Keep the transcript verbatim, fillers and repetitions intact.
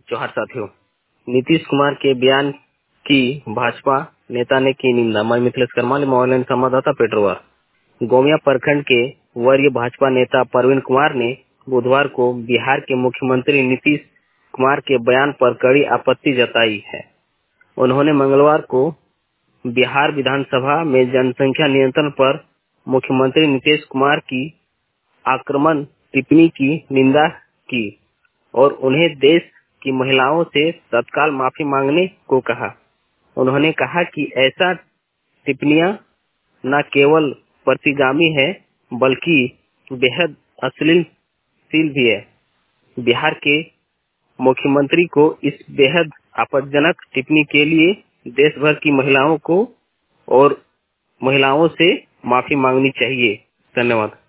जोहार साथियों। नीतीश कुमार के बयान की भाजपा नेता ने की निंदा। मैं मिथिलेश करमाली, ऑनलाइन संवाददाता पेट्रोवर। गोमिया प्रखंड के वरीय भाजपा नेता प्रवीण कुमार ने बुधवार को बिहार के मुख्यमंत्री नीतीश कुमार के बयान पर कड़ी आपत्ति जताई है। उन्होंने मंगलवार को बिहार विधानसभा में जनसंख्या नियंत्रण पर मुख्यमंत्री नीतीश कुमार की आक्रामक टिप्पणी की निंदा की और उन्हें देश की महिलाओं से तत्काल माफी मांगने को कहा। उन्होंने कहा कि ऐसा टिप्पणियां न केवल प्रतिगामी है बल्कि बेहद अश्लील भी है। बिहार के मुख्यमंत्री को इस बेहद आपत्तिजनक टिप्पणी के लिए देश भर की महिलाओं को और महिलाओं से माफी मांगनी चाहिए। धन्यवाद।